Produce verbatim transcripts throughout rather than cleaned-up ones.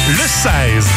le seize.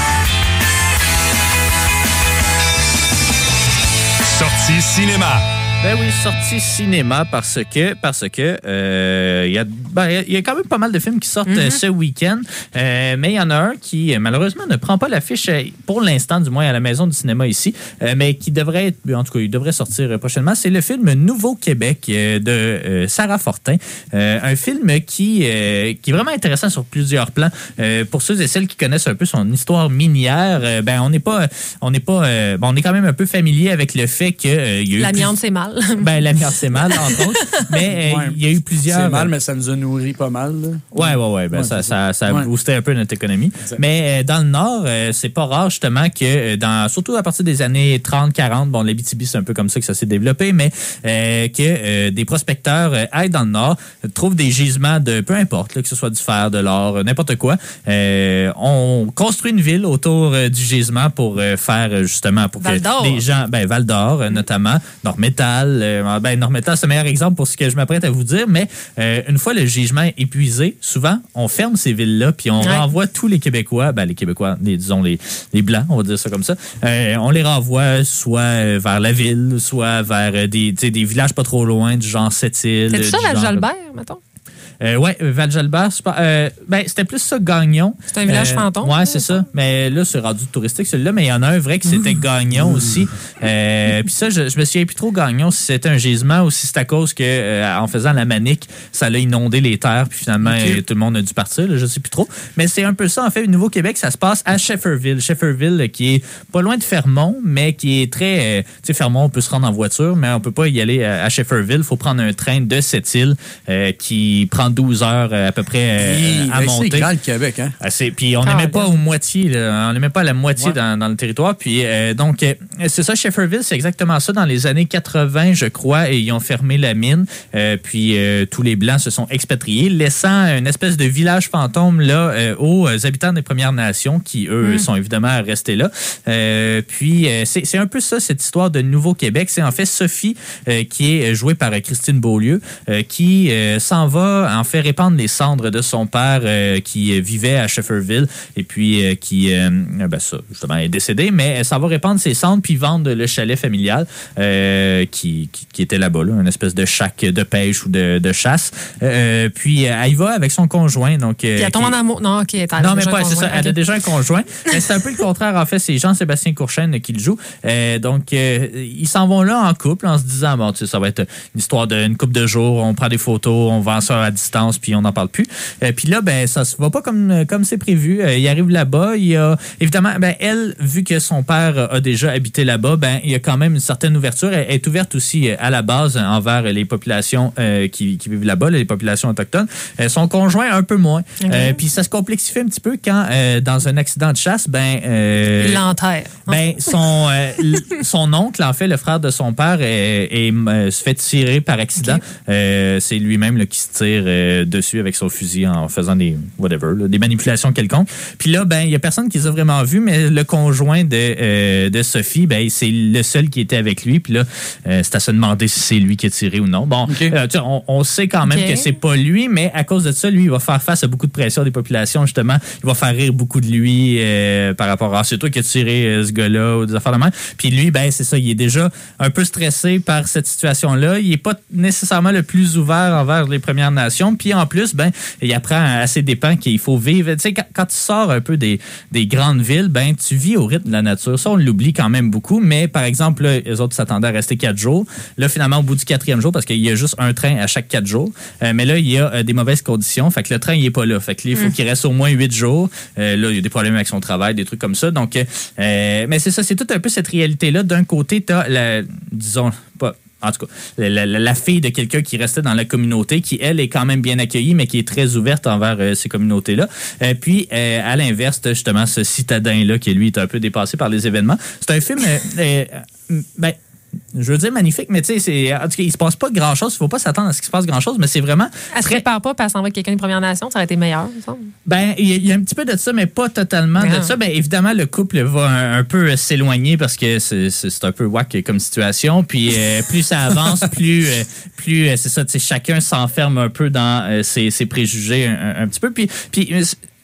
Sortie cinéma. Ben oui, sortie cinéma parce que parce que euh, il y a ben, il y a quand même pas mal de films qui sortent mm-hmm. euh, ce week-end, euh, mais il y en a un qui malheureusement ne prend pas l'affiche euh, pour l'instant, du moins à la Maison du cinéma ici, euh, mais qui devrait être, en tout cas, il devrait sortir euh, prochainement. C'est le film Nouveau-Québec euh, de euh, Sarah Fortin, euh, un film qui euh, qui est vraiment intéressant sur plusieurs plans. Euh, pour ceux et celles qui connaissent un peu son histoire minière, euh, ben on n'est pas on n'est pas euh, bon, on est quand même un peu familier avec le fait que euh, il y a eu l'amiante plus... c'est mal. Ben, l'amiante, c'est mal, entre autres. Mais euh, il ouais, y a eu plusieurs... C'est mal, mais ça nous a nourri pas mal. Là. Ouais, ouais, ouais. Ben, ouais ça, ça, ça a ouais. boosté un peu notre économie. Exact. Mais euh, dans le Nord, euh, c'est pas rare, justement, que, dans, surtout à partir des années trente quarante, bon, l'Abitibi, c'est un peu comme ça que ça s'est développé, mais euh, que euh, des prospecteurs euh, aillent dans le Nord, trouvent des gisements de peu importe, là, que ce soit du fer, de l'or, euh, n'importe quoi. Euh, on construit une ville autour euh, du gisement pour euh, faire, justement, pour Val d'Or. que les gens... Ben, Val d'Or, euh, notamment, Nord-Métal. Euh, ben, Nord-Métal, c'est le meilleur exemple pour ce que je m'apprête à vous dire, mais euh, une fois le gisement épuisé, souvent, on ferme ces villes-là, puis on ouais. renvoie tous les Québécois, ben, les Québécois, les, disons les, les Blancs, on va dire ça comme ça, euh, on les renvoie soit vers la ville, soit vers des, des villages pas trop loin, du genre Sept-Îles. C'est ça, Val-Jalbert, mettons? Euh, oui, Val-Jalbert, euh, ben, c'était plus ça, Gagnon. C'est un village euh, fantôme. Oui, c'est ça. Mais là, c'est rendu touristique, celui-là. Mais il y en a un vrai qui c'était Gagnon aussi. Euh, Puis ça, je, je me souviens plus trop Gagnon si c'était un gisement ou si c'est à cause que euh, en faisant la manique, ça l'a inondé les terres. Puis finalement, okay. euh, tout le monde a dû partir. Là, je sais plus trop. Mais c'est un peu ça. En fait, le Nouveau-Québec, ça se passe à Shefferville. Shefferville, qui est pas loin de Fermont, mais qui est très... Euh, tu sais, Fermont, on peut se rendre en voiture, mais on peut pas y aller à, à Shefferville. Il faut prendre un train de Sept-Îles euh, qui prend douze heures euh, à peu près euh, oui, à monter. C'est grand le Québec, hein? C'est, puis on n'est même pas aux moitiés, là, on n'est même pas à la moitié ouais. dans, dans le territoire. Puis euh, donc, euh, c'est ça, Shefferville, c'est exactement ça. Dans les années quatre-vingts, je crois, et ils ont fermé la mine. Euh, puis euh, tous les Blancs se sont expatriés, laissant une espèce de village fantôme là euh, aux habitants des Premières Nations qui, eux, mm. sont évidemment restés là. Euh, puis euh, c'est, c'est un peu ça, cette histoire de Nouveau-Québec. C'est en fait Sophie, euh, qui est jouée par Christine Beaulieu, euh, qui euh, s'en va, en fait, répandre les cendres de son père euh, qui euh, vivait à Shefferville et puis euh, qui, euh, ben ça, justement, est décédé, mais elle s'en va répandre ses cendres puis vendre le chalet familial euh, qui, qui, qui était là-bas, là, une espèce de shack de pêche ou de, de chasse. Euh, puis elle y va avec son conjoint. Donc, euh, puis elle tombe en amour. Non, OK. Non, mais pas, c'est ça. Elle a déjà un conjoint. Mais c'est un peu le contraire, en fait. C'est Jean-Sébastien Courchaine qui le joue. Euh, donc, euh, ils s'en vont là en couple en se disant, bon, tu sais, ça va être une histoire d'une couple de jours, on prend des photos, on vend ça à distance, puis on n'en parle plus. Euh, puis là, ben, ça se va pas comme, comme c'est prévu. Euh, il arrive là-bas, il y a, évidemment, ben, elle, vu que son père a déjà habité là-bas, ben, il y a quand même une certaine ouverture. Elle est ouverte aussi à la base envers les populations euh, qui, qui vivent là-bas, les populations autochtones. Euh, son conjoint, un peu moins. Okay. Euh, puis ça se complexifie un petit peu quand, euh, dans un accident de chasse, ben... Euh, il l'enterre. Ben, son, euh, son oncle, en fait, le frère de son père, est, est, euh, se fait tirer par accident. Okay. Euh, c'est lui-même là, qui se tire euh, dessus avec son fusil en faisant des whatever, là, des manipulations quelconques. Puis là, ben, il y a personne qui les a vraiment vus, mais le conjoint de, euh, de Sophie, ben, c'est le seul qui était avec lui. Puis là, euh, c'est à se demander si c'est lui qui a tiré ou non. Bon, okay. euh, on, on sait quand même okay. que c'est pas lui, mais à cause de ça, lui, il va faire face à beaucoup de pression des populations, justement. Il va faire rire beaucoup de lui euh, par rapport à « c'est toi qui as tiré euh, ce gars-là » ou des affaires de même. Puis lui, ben, c'est ça, il est déjà un peu stressé par cette situation-là. Il est pas nécessairement le plus ouvert envers les Premières Nations. Puis en plus, ben, il apprend à ses dépens qu'il faut vivre. Tu sais, quand, quand tu sors un peu des, des grandes villes, ben, tu vis au rythme de la nature. Ça, on l'oublie quand même beaucoup. Mais par exemple, là, les autres s'attendaient à rester quatre jours. Là, finalement, au bout du quatrième jour, parce qu'il y a juste un train à chaque quatre jours, euh, mais là, il y a euh, des mauvaises conditions. Fait que le train, il est pas là. Fait que là, il faut mmh. qu'il reste au moins huit jours. Euh, là, il y a des problèmes avec son travail, des trucs comme ça. Donc, euh, mais c'est ça, c'est tout un peu cette réalité-là. D'un côté, t'as la, disons, pas, en tout cas, la, la, la fille de quelqu'un qui restait dans la communauté, qui, elle, est quand même bien accueillie, mais qui est très ouverte envers euh, ces communautés-là. Euh, puis, euh, à l'inverse, justement, ce citadin-là, qui, lui, est un peu dépassé par les événements. C'est un film, euh, euh, ben, je veux dire magnifique, mais tu sais, c'est, en tout cas, il se passe pas grand-chose. Il faut pas s'attendre à ce qu'il se passe grand-chose, mais c'est vraiment... Elle se prépare pas, puis elle s'en va avec quelqu'un de Première Nation, ça aurait été meilleur, il me semble. Ben, il y a un petit peu de ça, mais pas totalement ah. de ça. Ben, évidemment, le couple va un, un peu s'éloigner parce que c'est, c'est, c'est un peu whack comme situation. Puis euh, plus ça avance, plus, euh, plus euh, c'est ça, tu sais, chacun s'enferme un peu dans euh, ses, ses préjugés un, un, un petit peu. Puis... puis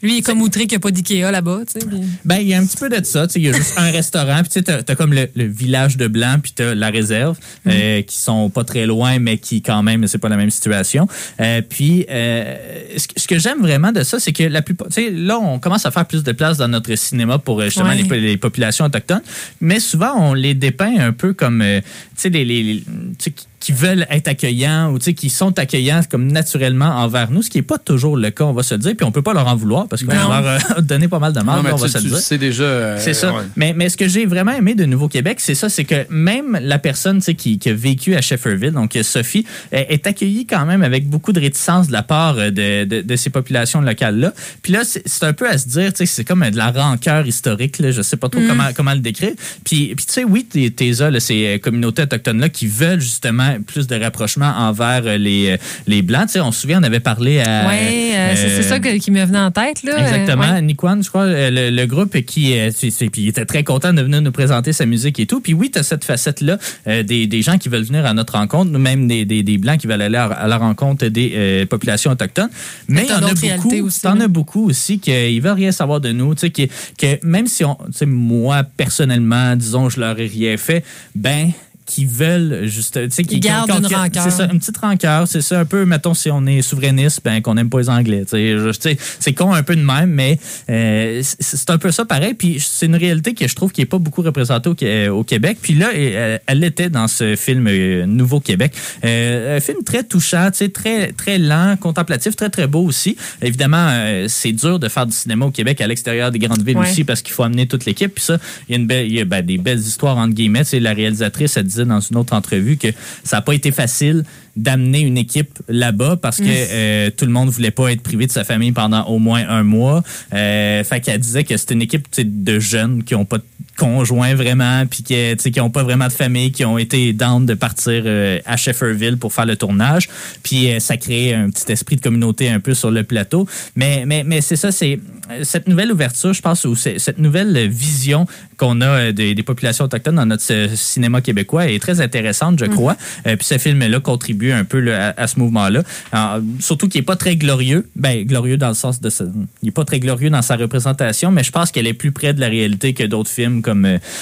Lui, il est comme outré qu'il n'y a pas d'Ikea là-bas. Tu sais, puis... Ben, il y a un petit peu de ça. Il y a juste un restaurant, puis tu sais, t'as, t'as comme le, le village de Blanc, puis t'as la réserve, mm. euh, qui sont pas très loin, mais qui, quand même, c'est pas la même situation. Euh, puis, euh, ce, ce que j'aime vraiment de ça, c'est que la plupart... Tu sais, là, on commence à faire plus de place dans notre cinéma pour, justement, ouais. les, les populations autochtones, mais souvent, on les dépeint un peu comme, euh, tu sais, les... les, les qui veulent être accueillants ou qui sont accueillants comme naturellement envers nous, ce qui n'est pas toujours le cas, on va se dire, puis on ne peut pas leur en vouloir parce qu'on va leur euh, donner pas mal de mal, on va tu, se le dire. C'est déjà... Euh, c'est ça. Ouais. Mais, mais ce que j'ai vraiment aimé de Nouveau-Québec, c'est ça, c'est que même la personne qui, qui a vécu à Shefferville, donc Sophie, est accueillie quand même avec beaucoup de réticence de la part de, de, de ces populations locales-là. Puis là, c'est, c'est un peu à se dire, c'est comme de la rancœur historique, là, je ne sais pas trop mm. comment, comment le décrire. Puis, puis tu sais, oui, t'es, t'es là, ces communautés autochtones-là qui veulent justement plus de rapprochement envers les, les Blancs. Tu sais, on se souvient, on avait parlé à... Oui, euh, c'est, c'est ça que, qui me venait en tête. Là. Exactement. Euh, ouais. Nikwan, je crois, le, le groupe qui... C'est, c'est, puis il était très content de venir nous présenter sa musique et tout. Puis oui, tu as cette facette-là euh, des, des gens qui veulent venir à notre rencontre, même des, des, des Blancs qui veulent aller à, à la rencontre des euh, populations autochtones. Mais il y en a beaucoup, t'en as beaucoup aussi qui veulent rien savoir de nous. Tu sais, que, que même si on... Tu sais, moi, personnellement, disons, je leur ai rien fait, ben... qui veulent juste... Tu sais, qui gardent une rancœur. C'est ça, une petite rancœur. C'est ça un peu, mettons, si on est souverainiste, ben qu'on n'aime pas les Anglais. Tu sais, c'est con un peu de même, mais euh, c'est un peu ça pareil. Puis c'est une réalité que je trouve qui n'est pas beaucoup représentée au, au Québec. Puis là, elle, elle était dans ce film euh, Nouveau-Québec. Euh, un film très touchant, tu sais, très, très lent, contemplatif, très, très beau aussi. Évidemment, euh, c'est dur de faire du cinéma au Québec à l'extérieur des grandes villes ouais. aussi parce qu'il faut amener toute l'équipe. Puis ça, il y a, une belle, il y a ben, des belles histoires, entre guillemets. Tu sais, la réalisatrice, elle disait dans une autre entrevue que ça n'a pas été facile d'amener une équipe là-bas parce que mmh. euh, tout le monde voulait pas être privé de sa famille pendant au moins un mois. Euh, fait qu'elle disait que c'est une équipe de jeunes qui ont pas de conjoint vraiment puis qui, qui ont pas vraiment de famille, qui ont été down de partir euh, à Shefferville pour faire le tournage. Puis euh, ça crée un petit esprit de communauté un peu sur le plateau. Mais, mais, mais c'est ça, c'est cette nouvelle ouverture, je pense, ou cette nouvelle vision qu'on a des, des populations autochtones dans notre cinéma québécois est très intéressante, je crois. Mmh. Euh, puis ce film-là contribue un peu là, à, à ce mouvement-là. Alors, surtout qu'il n'est pas très glorieux. Ben, glorieux dans le sens de... Ça, il n'est pas très glorieux dans sa représentation, mais je pense qu'elle est plus près de la réalité que d'autres films comme,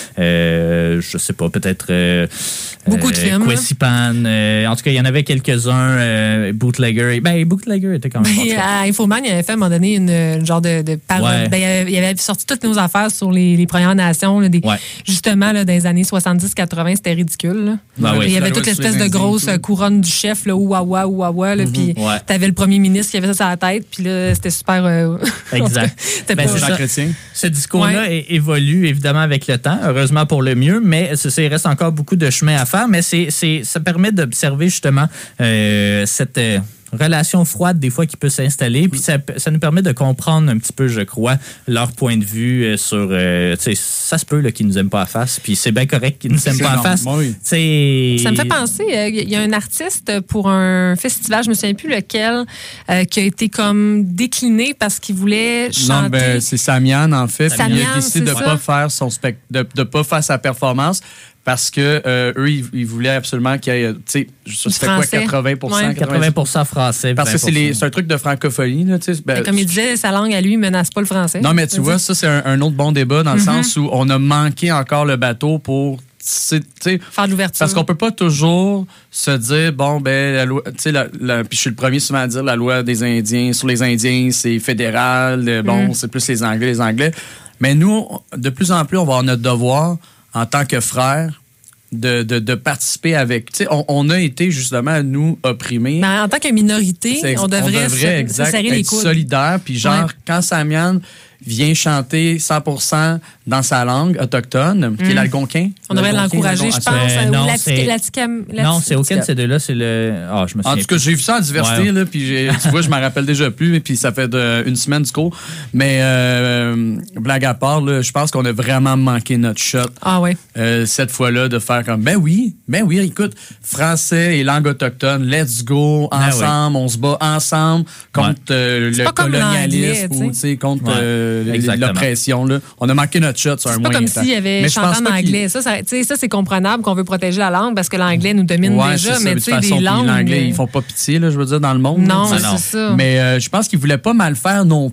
euh, je sais pas, peut-être... Euh, Beaucoup de euh, films. Quesipan. Euh, en tout cas, il y en avait quelques-uns. Euh, Bootlegger. Ben, Bootlegger était quand même... Ben, à Infoman, il avait fait à un moment donné une, une genre de, de parodie. Ouais. Ben, il avait sorti toutes nos affaires sur les, les Premières Nations. Là, des, ouais. Justement, là, dans les années soixante-dix quatre-vingt, c'était ridicule. Là. Ben, ouais. Il y avait toute l'espèce de grosse Indiens, couronne du chef, là, ouawa, ouawa, là, mm-hmm. puis ouais. t'avais le premier ministre qui avait ça sur la tête, puis là, c'était super... Euh, exact. c'était ben, pas ça. Chrétien. Ce discours-là ouais. évolue, évidemment, avec le temps, heureusement pour le mieux, mais ça, il reste encore beaucoup de chemin à faire, mais c'est, c'est, ça permet d'observer, justement, euh, cette... Euh, relation froide des fois qui peut s'installer, puis ça, ça nous permet de comprendre un petit peu, je crois, leur point de vue euh, sur, euh, tu sais, ça se peut là, qu'ils nous aiment pas à face, puis c'est bien correct qu'ils nous aiment pas à face. Oui. Ça me fait penser, il euh, y a un artiste pour un festival, je me souviens plus lequel, euh, qui a été comme décliné parce qu'il voulait chanter. Non, ben c'est Samian en fait, Samian, puis il a décidé de ça. pas faire son spect- de, de pas faire sa performance. Parce que euh, eux, ils, ils voulaient absolument qu'il y ait, tu sais, c'était quoi, quatre-vingts pour cent? Ouais. quatre-vingts pour cent français. Parce que c'est, les, c'est un truc de francophonie, là, tu sais. Ben, comme il disait, sa langue à lui menace pas le français. Non, mais tu vois, ça, c'est un, un autre bon débat dans le mm-hmm. sens où on a manqué encore le bateau pour... C'est, faire de l'ouverture. Parce qu'on peut pas toujours se dire, bon, ben, la loi, tu sais, la, la, puis je suis le premier souvent à dire, la loi des Indiens, sur les Indiens, c'est fédéral, bon, mm. c'est plus les Anglais, les Anglais. Mais nous, de plus en plus, on va avoir notre devoir, en tant que frères, De, de, de participer avec. Tu sais, on, on a été justement, nous, opprimés. Mais en tant que minorité, c'est, on devrait, on devrait se, exact, se serrer les être coudes. solidaire. Puis genre, ouais. quand Samian vient chanter cent pour cent dans sa langue autochtone, mm. qui est l'algonquin. On devrait l'encourager, je pense. Euh, non, la, c'est... La ticam, la non, c'est aucun de ces deux-là, c'est le... Oh, je me en tout cas, j'ai vu ça en diversité, ouais. là, puis j'ai, tu vois, je m'en rappelle déjà plus, puis ça fait de, une semaine du cours. Mais euh, blague à part, là, je pense qu'on a vraiment manqué notre shot. Ah ouais. Euh, cette fois-là, de faire comme, ben oui, ben oui, écoute, français et langue autochtone, let's go, ensemble, ah ouais. on se bat ensemble contre ouais. euh, le colonialisme ou, tu sais, contre ouais. euh, l'oppression, là. On a manqué notre shot sur un moyen temps. C'est pas comme s'il y avait chanté en anglais. Ça, ça, ça, c'est comprenable qu'on veut protéger la langue parce que l'anglais nous domine ouais, déjà, mais tu sais, des langues... l'anglais, ils font pas pitié, là, je veux dire, dans le monde. Non, là, c'est, c'est ça. Mais euh, je pense qu'ils voulaient pas mal faire non plus.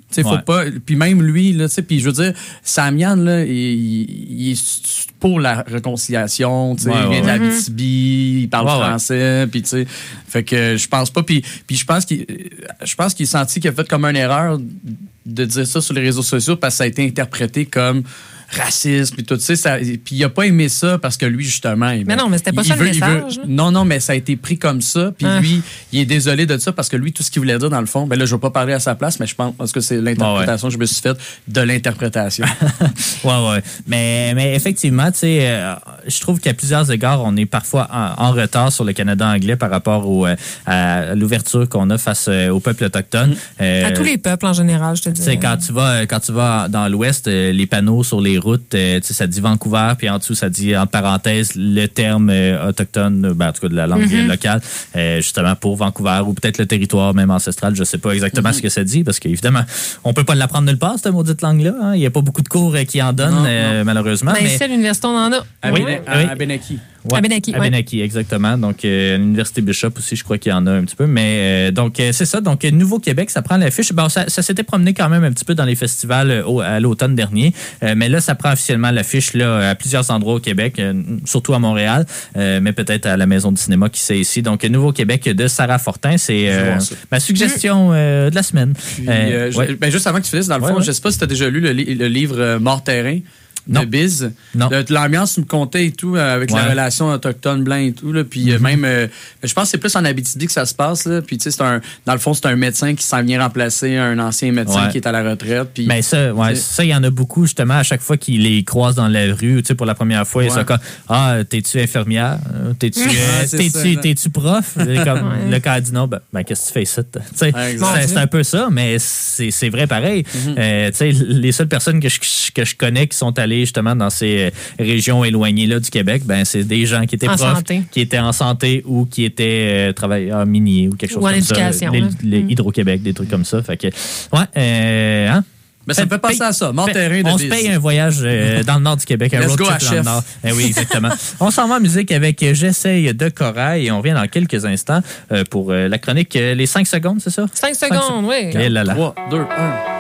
Tu sais, faut ouais. pas. Puis même lui, là, tu sais, puis je veux dire, Samian, là, il, il est pour la réconciliation, tu sais, ouais, il vient ouais. de l'Abitibi, il parle ouais, français, puis tu sais, fait que je pense pas, puis puis je pense qu'il, je pense qu'il senti qu'il a fait comme une erreur de dire ça sur les réseaux sociaux parce que ça a été interprété comme racisme puis tout ça, puis il a pas aimé ça parce que lui justement il, mais non mais c'était pas ça veut, le message veut, non non mais ça a été pris comme ça puis ah. lui il est désolé de ça parce que lui tout ce qu'il voulait dire dans le fond, ben là je vais pas parler à sa place mais je pense parce que c'est l'interprétation oh, ouais. je me suis faite de l'interprétation. ouais ouais mais mais effectivement tu sais euh, je trouve qu'à plusieurs égards on est parfois en, en retard sur le Canada anglais par rapport au, euh, à l'ouverture qu'on a face euh, au peuple autochtone. Euh, à tous les peuples en général je te dis. Tu sais quand tu vas quand tu vas dans l'ouest euh, les panneaux sur les routes, euh, ça dit Vancouver, puis en dessous, ça dit, entre parenthèses, le terme euh, autochtone, ben, en tout cas de la langue mm-hmm. locale, euh, justement pour Vancouver, ou peut-être le territoire même ancestral, je sais pas exactement mm-hmm. ce que ça dit, parce qu'évidemment, on peut pas l'apprendre nulle part, cette maudite langue-là. Hein? Il y a pas beaucoup de cours euh, qui en donnent, non, euh, non. malheureusement. Ben, mais ici, à l'université, on en a. À, oui, Béné- à, à Benaki. Ouais, à Benaki, à Benaki, ouais. exactement. Donc, euh, à l'Université Bishop aussi, je crois qu'il y en a un petit peu. Mais euh, donc, euh, c'est ça. Donc, Nouveau-Québec, ça prend l'affiche. Bon, ça, ça s'était promené quand même un petit peu dans les festivals euh, au, à l'automne dernier. Euh, mais là, ça prend officiellement l'affiche là, à plusieurs endroits au Québec, euh, surtout à Montréal, euh, mais peut-être à la Maison du cinéma qui c'est ici. Donc, Nouveau-Québec de Sarah Fortin, c'est euh, ma suggestion euh, de la semaine. Puis, euh, ouais. je, ben, juste avant que tu finisses, dans le ouais, fond, ouais. je sais pas si tu as déjà lu le, le livre euh, Mort-Terrain. De Biz. Non. Le, l'ambiance me comptait et tout, avec ouais. la relation autochtone-blanc et tout. Là, puis mm-hmm. même, euh, je pense que c'est plus en Abitibi que ça se passe. Là, puis, tu sais, c'est un, dans le fond, c'est un médecin qui s'en vient remplacer un ancien médecin ouais. qui est à la retraite. Puis, mais ça, ouais, ça, il y en a beaucoup, justement, à chaque fois qu'ils les croisent dans la rue, tu sais, pour la première fois, ouais. ils sont comme ah, t'es-tu infirmière? T'es-tu, ouais, euh, t'es-tu, ça, t'es-tu prof? Comme, ouais. Le cas dit non, ben, ben, qu'est-ce que tu fais ici? Ouais, c'est, c'est un peu ça, mais c'est, c'est vrai pareil. Mm-hmm. Euh, tu sais, les seules personnes que je, que je connais qui sont allées justement dans ces régions éloignées là du Québec, ben c'est des gens qui étaient en profs, santé. qui étaient en santé ou qui étaient euh, travailleurs miniers ou quelque chose ou comme ça. Les, les mm. Hydro-Québec, des trucs comme ça. Fait que, ouais, euh, hein? Mais ça me fait penser à ça. Mort-Terrain de On Biz. se paye un voyage euh, dans le nord du Québec, un Let's road go trip à dans chef. le nord. Eh oui, exactement. On s'en va en musique avec J'essaye de Corail et on revient dans quelques instants euh, pour euh, la chronique euh, Les cinq secondes, c'est ça? cinq secondes, oui. Et là là. trois, deux, un